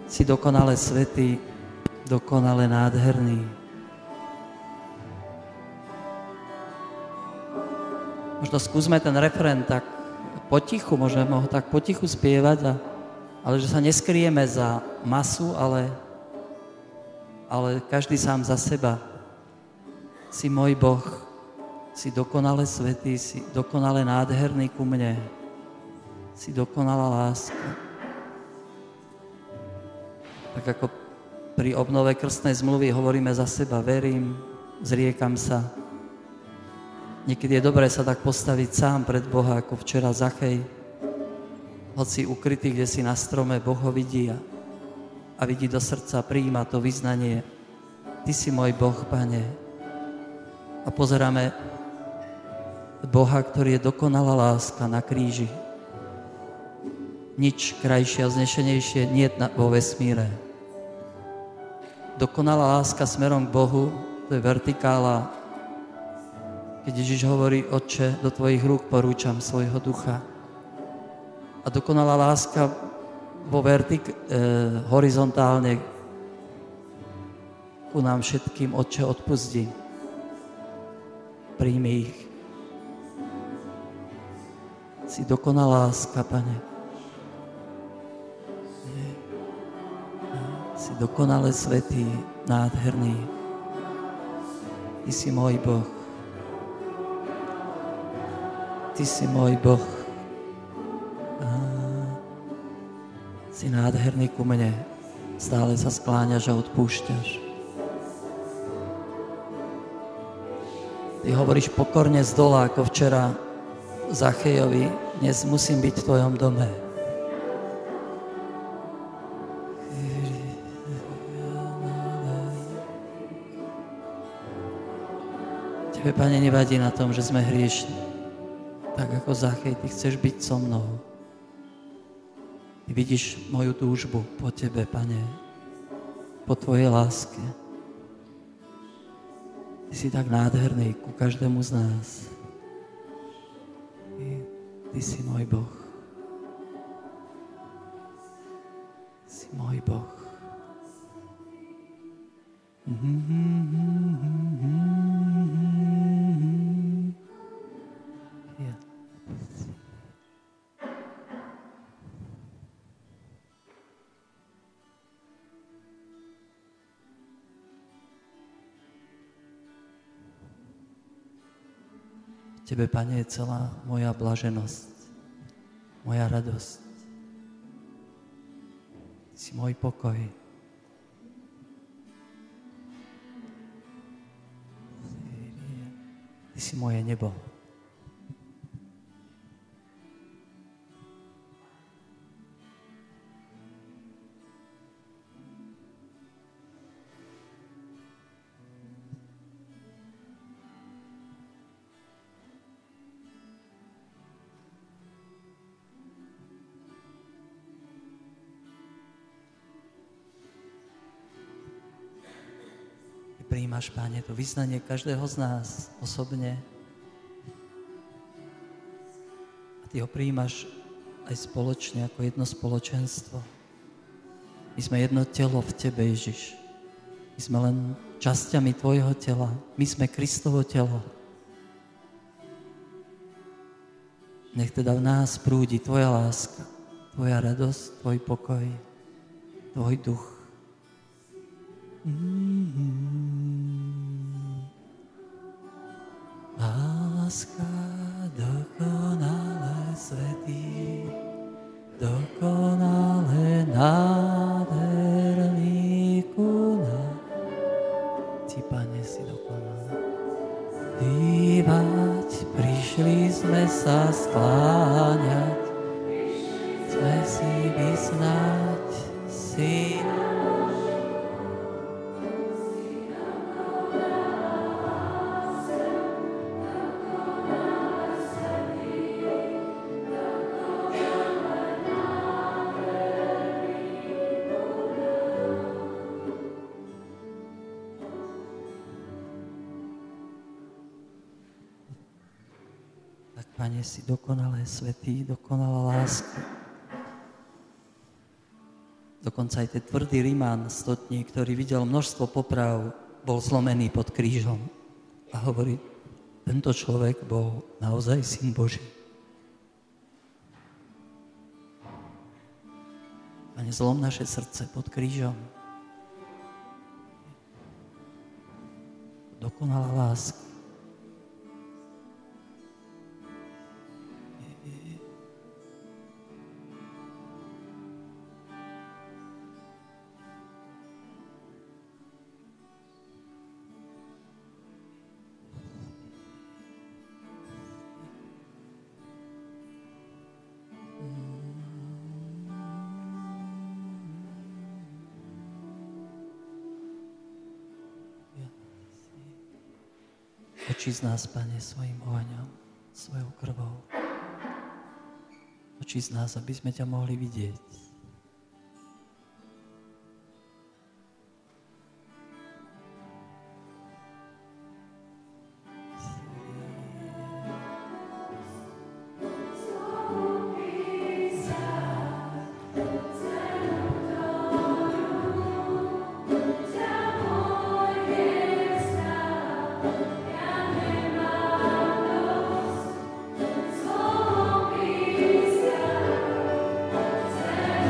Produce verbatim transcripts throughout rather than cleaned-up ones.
Si dokonale svätý, dokonale nádherný. Možno skúsme ten refrén tak potichu, môžeme ho tak potichu spievať, a, ale že sa neskryjeme za masu, ale, ale každý sám za seba. Si môj Boh, si dokonale svätý, si dokonale nádherný ku mne. Si dokonalá láska. Tak ako pri obnove krstnej zmluvy hovoríme za seba, verím, zriekam sa. Niekedy je dobré sa tak postaviť sám pred Boha, ako včera Zachej. Hoci ukrytý, kde si na strome, Boh ho vidí a, a vidí do srdca, prijíma to vyznanie. Ty si môj Boh, Pane. A pozeráme Boha, ktorý je dokonalá láska na kríži. Nič krajšie a vznešenejšie nie je vo vesmíre. Dokonalá láska smerom k Bohu, to je vertikála. Keď Ježiš hovorí, Otče, do tvojich rúk porúčam svojho ducha. A dokonalá láska vo vertik, e, horizontálne ku nám všetkým, Otče, odpustí. Príjmi ich. Si dokonalá láska, Pane. Si dokonale svätý, nádherný. Ty si môj Boh. Ty si môj Boh. A si nádherný ku mne. Stále sa skláňaš a odpúšťaš. Ty hovoríš pokorne z dola, ako včera Zachejovi. Dnes musím byť v tvojom dome. Tebe, Pane, nevadí na tom, že sme hriešni. Tak ako Zachej, ty chceš byť so mnou. Ty vidíš moju túžbu po tebe, Pane, po tvojej láske. Ty si tak nádherný ku každému z nás. Ty, ty si môj Boh. Si môj Boh. Tebe, Pane, je celá moja blaženosť, moja radosť. Ty si môj pokoj. Ty si moje nebo. Prijímaš, Pane, to vyznanie každého z nás osobne. A Ty ho prijímaš aj spoločne, ako jedno spoločenstvo. My sme jedno telo v Tebe, Ježiš. My sme len časťami Tvojho tela. My sme Kristovo telo. Nech teda v nás prúdi Tvoja láska, Tvoja radosť, Tvoj pokoj, Tvoj duch. Mm-hmm. Láska dokonale svätý, dokonale nádherný ku nám. Ty, Pane, si dokonalý. Dívať, prišli sme sa skláňať, sme si vyznať Syna. Pane, si dokonale svätý, dokonalá láska. Dokonca aj ten tvrdý Ríman, stotník, ktorý videl množstvo poprav, bol zlomený pod krížom. A hovorí, tento človek bol naozaj syn Boží. Pane, zlom naše srdce pod krížom. Dokonalá láska. Očí z nás, Pane, svojim ohňom, svojou krvou. Očí z nás, aby sme ťa mohli vidieť. Thank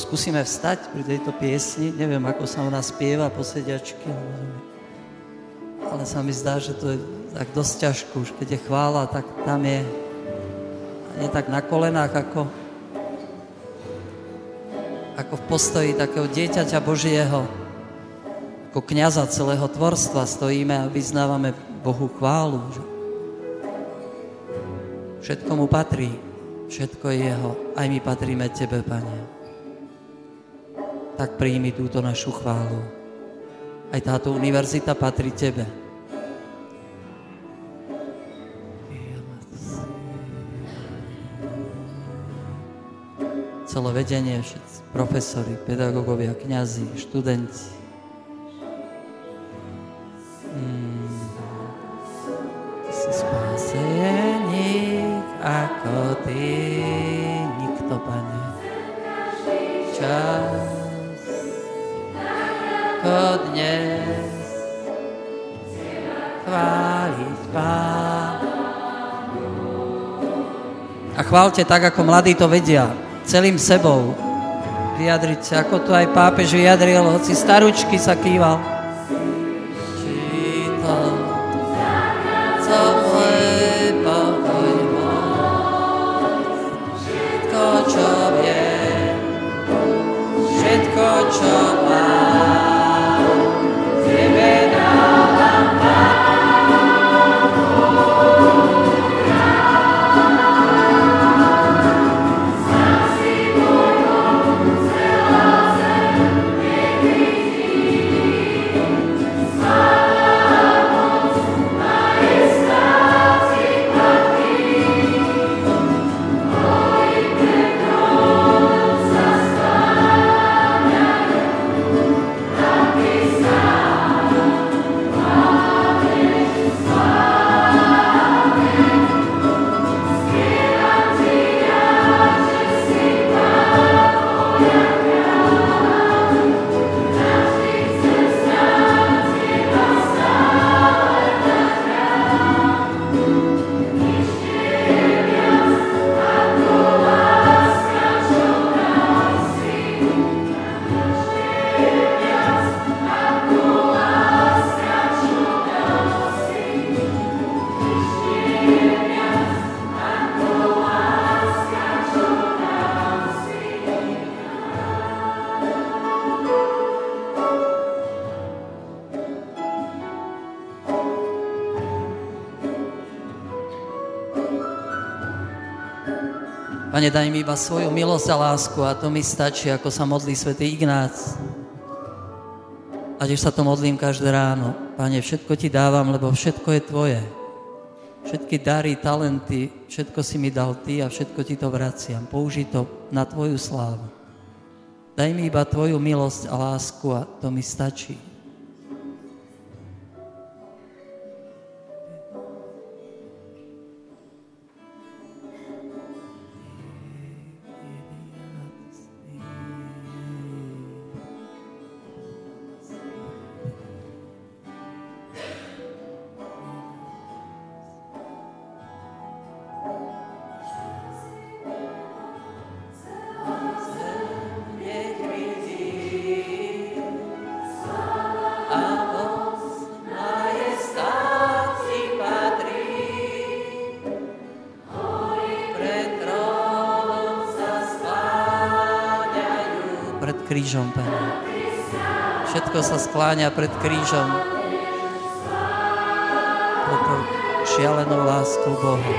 skúsime vstať pri tejto piesni. Neviem, ako sa ona spieva po sediačke, ale sa mi zdá, že to je tak dosť ťažko. Už keď je chvála, tak tam je nie tak na kolenách, ako, ako v postoji takého dieťaťa Božieho, ako kňaza celého tvorstva stojíme a vyznávame Bohu chválu. Že všetko mu patrí, všetko je jeho, aj my patríme Tebe, Pane. Tak príjmi túto našu chválu. Aj táto univerzita patrí Tebe. Celé vedenie, všetci profesori, pedagógovia, kňazi, študenti. Hmm. Ty si spáseník ako Ty, nikto, Pane. Čas ako dnes chváliť Pána. A chválte tak, ako mladí to vedia. Celým sebou vyjadriť sa, ako to aj pápež vyjadril, hoci staručky sa kýval. Či to celé pokoj moc, všetko, čo viem, všetko, čo mám, Tebe dávam, Pane. Pane, daj mi iba svoju milosť a lásku a to mi stačí, ako sa modlí svätý Ignác. A tiež sa to modlím každé ráno. Pane, všetko Ti dávam, lebo všetko je Tvoje. Všetky dary, talenty, všetko si mi dal Ty a všetko Ti to vraciam. Použij to na Tvoju slávu. Daj mi iba Tvoju milosť a lásku a to mi stačí. Krížom, Pane. Všetko sa skláňa pred krížom. Preto šialenou láskou Boha.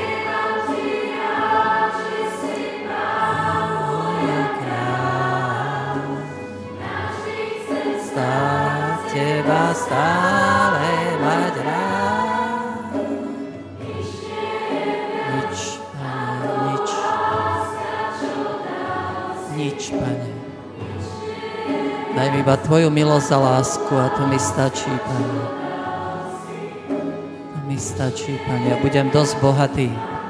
Stále Teba stále mať rád. Nič, Pane, nič. Nič, Pane. Daj mi iba Tvoju milosť a lásku a to mi stačí, Pane. To mi stačí, Pane. Ja budem dosť bohatý.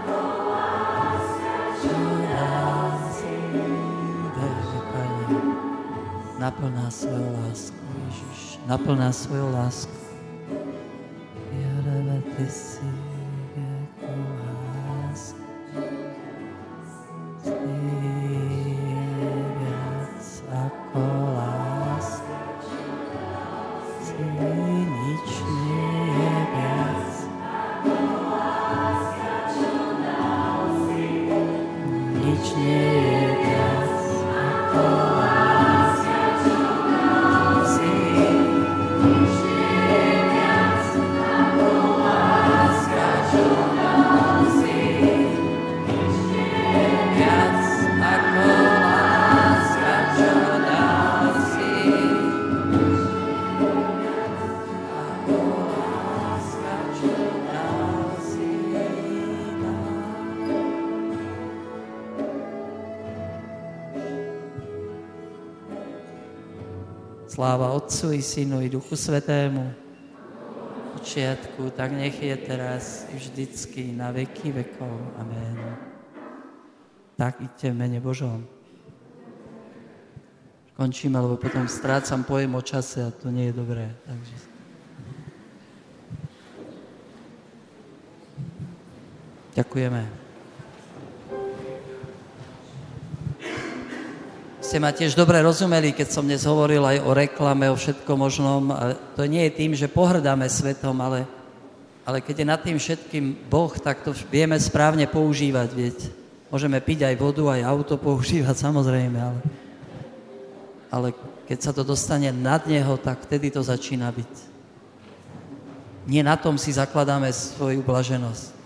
Daj mi, Pane. Naplná svoju lásku, Ježiš. Naplná svoju lásku. Ja dávam Ty si veľkú lásku. Ty viac ako láska, si nič nie je viac. Nič nie je viac ako láska, čo dal si. Nič nie je viac ako láska, čo dal si. Nič nie je viac ako láska, čo dal si. Ako láska, čo dal si. Sláva Otcu i Synu i Duchu Svätému, počiatku, tak nech je teraz i vždycky na veky vekov. Amen. Tak idte v mene Božom. Končíme, lebo potom strácam pojem o čase a to nie je dobré. Takže... Ďakujeme. Ste ma tiež dobre rozumeli, keď som dnes hovoril aj o reklame, o všetkom možnom. A to nie je tým, že pohrdáme svetom, ale, ale keď je nad tým všetkým Boh, tak to vieme správne používať, viete. Môžeme piť aj vodu, aj auto používať, samozrejme, ale, ale keď sa to dostane nad Neho, tak vtedy to začína byť. Nie na tom si zakladáme svoju blaženosť.